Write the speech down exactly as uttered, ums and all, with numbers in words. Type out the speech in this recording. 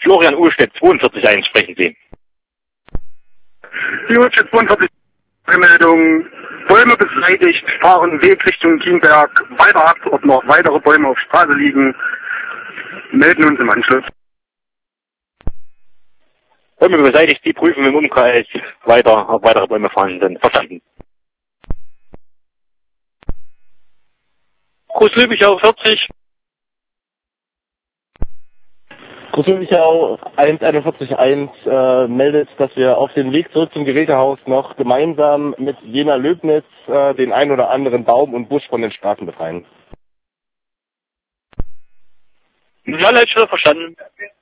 Florian Uhlstedt, zweiundvierzig eins, sprechen Sie. Die Uhlstedt zweiundvierzig, Meldung, Bäume beseitigt, fahren Weg Richtung Kienberg, weiter ab, ob noch weitere Bäume auf Straße liegen, melden uns im Anschluss. Bäume beseitigt, die prüfen im Umkreis weiter, ob weitere Bäume vorhanden sind. Verstanden. Groß-Lübichau vierzig. Groß-Lübichau eins einundvierzig eins äh, meldet, dass wir auf dem Weg zurück zum Gerätehaus noch gemeinsam mit Jena Löbnitz äh, den ein oder anderen Baum und Busch von den Straßen befreien. Ja, Leute, verstanden.